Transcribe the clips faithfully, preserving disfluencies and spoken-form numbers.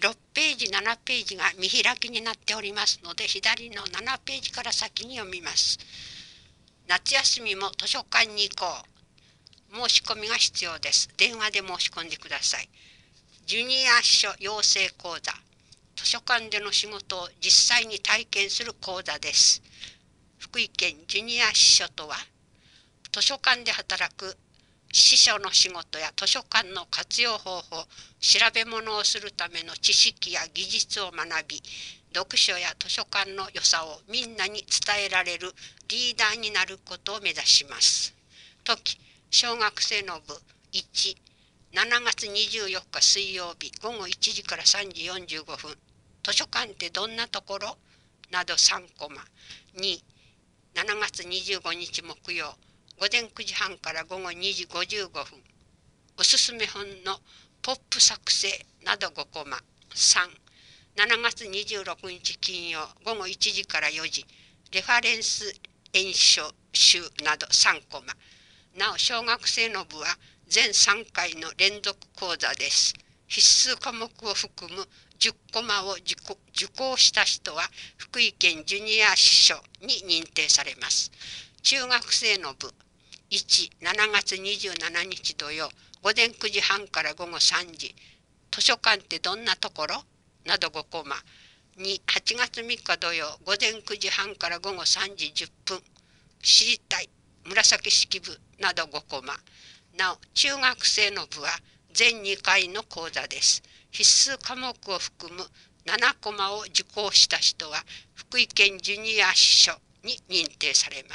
ろくページ、ななページが見開きになっておりますので、左のななページから先に読みます。夏休みも図書館に行こう。申し込みが必要です。電話で申し込んでください。ジュニア秘書養成講座。図書館での仕事を実際に体験する講座です。福井県ジュニア秘書とは、図書館で働く司書の仕事や図書館の活用方法、調べ物をするための知識や技術を学び、読書や図書館の良さをみんなに伝えられるリーダーになることを目指します。時、小学生の部いち、しちがつにじゅうよっか水曜日ごごいちじからさんじよんじゅうごふん。図書館ってどんなところなどさんコマ。に、しちがつにじゅうごにち木曜午前くじはんからごごにじごじゅうごふん。おすすめ本のポップ作成などごコマ。さん、しちがつにじゅうろくにち金曜ごごいちじからよじ。レファレンス演唱集などさんコマ。なお、小学生の部は全さんかいの連続講座です。必須科目を含むじゅっコマを受講、受講した人は福井県ジュニア司書に認定されます。中学生の部いち、しちがつにじゅうしちにち土曜午前くじはんからごごさんじ。図書館ってどんなところなどごコマ。に、はちがつみっか土曜午前くじはんからごごさんじじゅっぷん。知りたい紫式部などごコマ。なお、中学生の部は全にかいの講座です。必須科目を含むななコマを受講した人は福井県ジュニア司書に認定されます。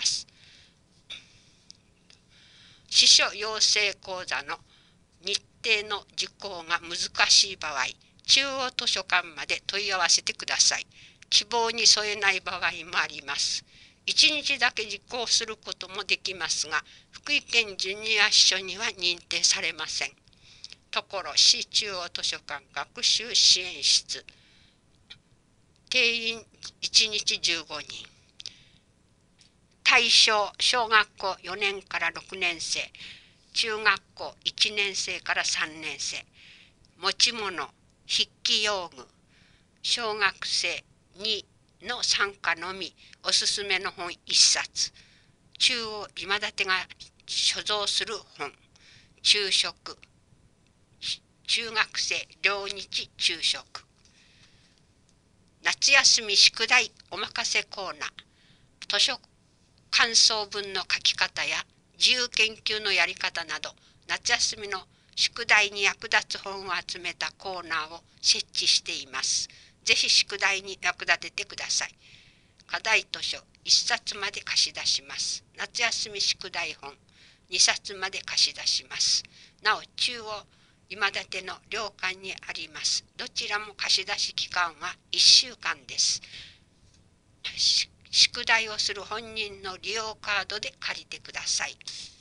司書養成講座の日程の受講が難しい場合、中央図書館まで問い合わせてください。希望に添えない場合もあります。いちにちだけ受講することもできますが、福井県ジュニア司書には認定されません。ところ市中央図書館学習支援室。定員いちにちじゅうごにん。対象小学校よねんからろくねんせい、中学校いちねんせいからさんねんせい。持ち物、筆記用具。小学生にの参加のみ。おすすめの本いっさつ。中央今立てが所蔵する本。昼食。中学生両日昼食。夏休み宿題おまかせコーナー。図書感想文の書き方や自由研究のやり方など、夏休みの宿題に役立つ本を集めたコーナーを設置しています。ぜひ宿題に役立ててください。課題図書いっさつまで貸し出します。夏休み宿題本にさつまで貸し出します。なお、中央今立ての両館にあります。どちらも貸し出し期間はいっしゅうかんです。宿題をする本人の利用カードで借りてください。